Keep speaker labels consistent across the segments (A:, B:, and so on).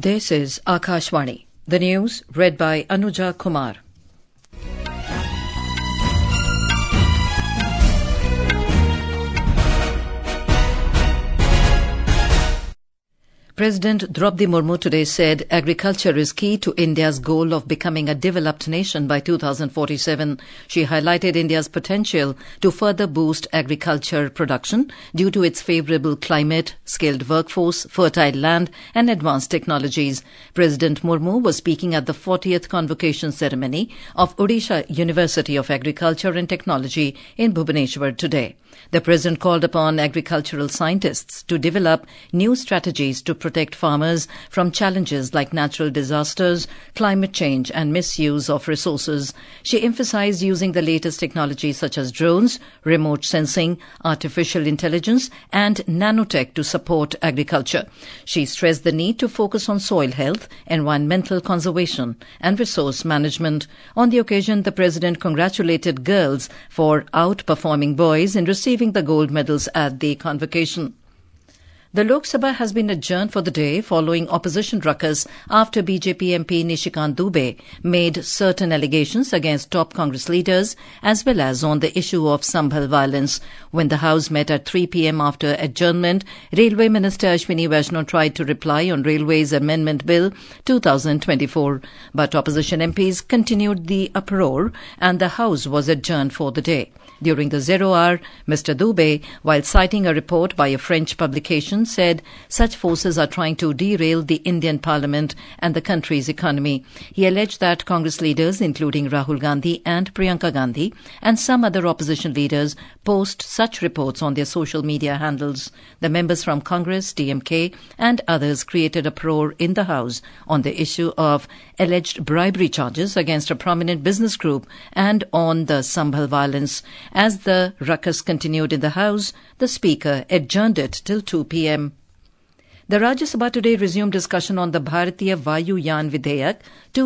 A: This is Akashvani. The news read by Anuja Kumar. President Draupadi Murmu today said agriculture is key to India's goal of becoming a developed nation by 2047. She highlighted India's potential to further boost agriculture production due to its favourable climate, skilled workforce, fertile land and advanced technologies. President Murmu was speaking at the 40th convocation ceremony of Odisha University of Agriculture and Technology in Bhubaneswar today. The President called upon agricultural scientists to develop new strategies to protect farmers from challenges like natural disasters, climate change and misuse of resources. She emphasized using the latest technologies such as drones, remote sensing, artificial intelligence and nanotech to support agriculture. She stressed the need to focus on soil health, environmental conservation and resource management. On the occasion, the President congratulated girls for outperforming boys in receiving the gold medals at the convocation. The Lok Sabha has been adjourned for the day following opposition ruckus after BJP MP Nishikant Dubey made certain allegations against top Congress leaders as well as on the issue of Sambhal violence. When the House met at 3 p.m. after adjournment, Railway Minister Ashwini Vaishnaw tried to reply on Railways Amendment Bill 2024, but opposition MPs continued the uproar and the House was adjourned for the day. During the 0 hour, Mr. Dubey, while citing a report by a French publication, said such forces are trying to derail the Indian Parliament and the country's economy. He alleged that Congress leaders, including Rahul Gandhi and Priyanka Gandhi, and some other opposition leaders, post such reports on their social media handles. The members from Congress, DMK, and others created uproar in the House on the issue of alleged bribery charges against a prominent business group and on the Sambhal violence. As the ruckus continued in the House, the Speaker adjourned it till 2 p.m. The Rajya Sabha today resumed discussion on the Bharatiya Vayu Yan Vidhayak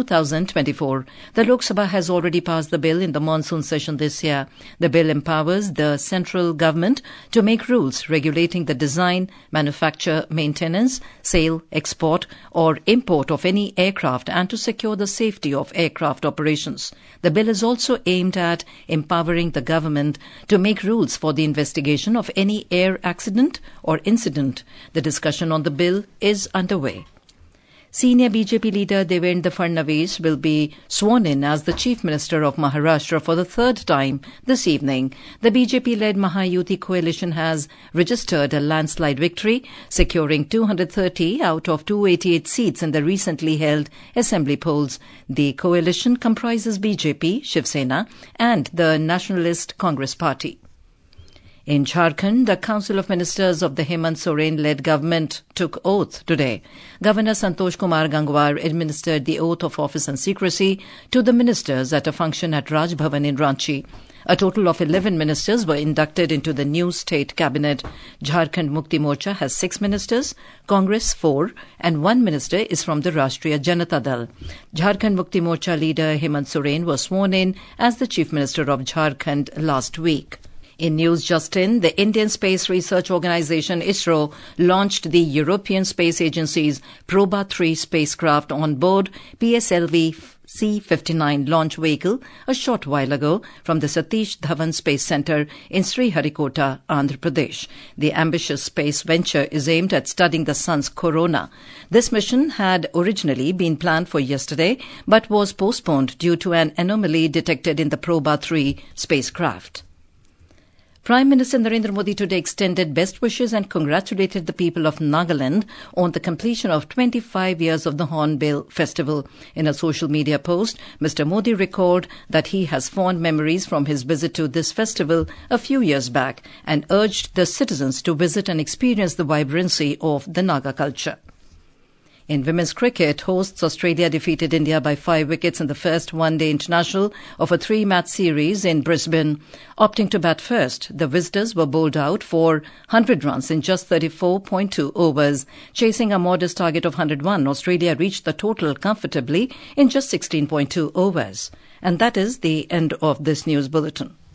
A: 2024. The Lok Sabha has already passed the bill in the monsoon session this year. The bill empowers the central government to make rules regulating the design, manufacture, maintenance, sale, export or import of any aircraft and to secure the safety of aircraft operations. The bill is also aimed at empowering the government to make rules for the investigation of any air accident or incident. The discussion on the bill is underway. Senior BJP leader Devendra Fadnavis will be sworn in as the Chief Minister of Maharashtra for the third time this evening. The BJP-led Mahayuti coalition has registered a landslide victory, securing 230 out of 288 seats in the recently held assembly polls. The coalition comprises BJP, Shiv Sena and the Nationalist Congress Party. In Jharkhand, the Council of Ministers of the Hemant Soren-led government took oath today. Governor Santosh Kumar Gangwar administered the oath of office and secrecy to the ministers at a function at Raj Bhavan in Ranchi. A total of 11 ministers were inducted into the new state cabinet. Jharkhand Mukti Morcha has 6 ministers, Congress 4, and 1 minister is from the Rashtriya Janata Dal. Jharkhand Mukti Morcha leader Hemant Soren was sworn in as the Chief Minister of Jharkhand last week. In news just in, the Indian Space Research Organisation ISRO launched the European Space Agency's Proba 3 spacecraft on board PSLV C-59 launch vehicle a short while ago from the Satish Dhawan Space Centre in Sriharikota, Andhra Pradesh. The ambitious space venture is aimed at studying the sun's corona. This mission had originally been planned for yesterday but was postponed due to an anomaly detected in the Proba 3 spacecraft. Prime Minister Narendra Modi today extended best wishes and congratulated the people of Nagaland on the completion of 25 years of the Hornbill Festival. In a social media post, Mr. Modi recalled that he has fond memories from his visit to this festival a few years back and urged the citizens to visit and experience the vibrancy of the Naga culture. In women's cricket, hosts Australia defeated India by 5 wickets in the first one-day international of a 3-match series in Brisbane. Opting to bat first, the visitors were bowled out for 100 runs in just 34.2 overs. Chasing a modest target of 101, Australia reached the total comfortably in just 16.2 overs. And that is the end of this news bulletin.